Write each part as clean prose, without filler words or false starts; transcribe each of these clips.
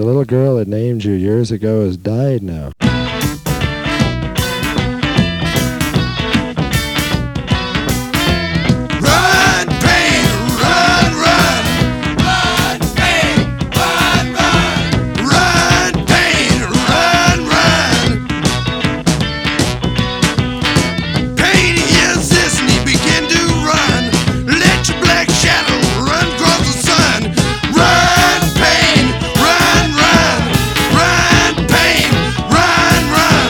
The little girl that named you years ago has died now. Run, pain, run, run. Run, pain, run, run. Run, pain, run, run. Pain hears this and he begin to run. Let your black shadow run across the sun. Run, pain, run, run. Run, pain, run, run.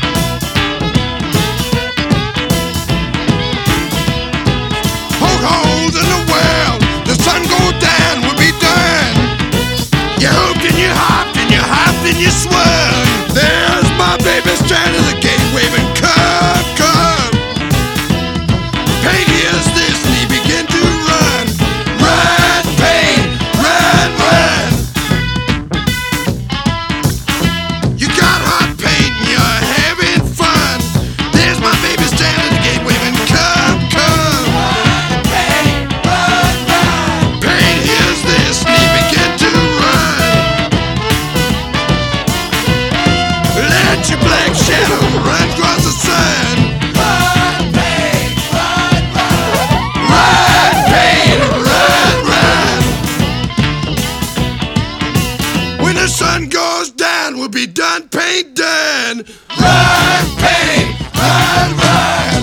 Poke holes in the world, the sun goes down, we'll be done. You hooped and you hopped and you hopped and you swung. There's my baby stranded at the gate waving, come, come. Pain hears this and he begin to run. Run, pain, run, run. You got hot pain and you're having fun. There's my baby standing at the gate waving, come, come. Pain hears this and he begin to run. Let your black shadow run across the sun. Run, pain, run, run. When the sun goes down, we'll be done, pain done. Run, pain, run, run.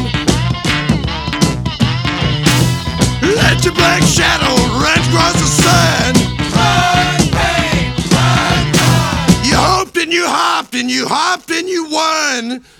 Let your black shadow run across the sun. Run, pain, run, run. You hoped and you hopped and you hopped and you won.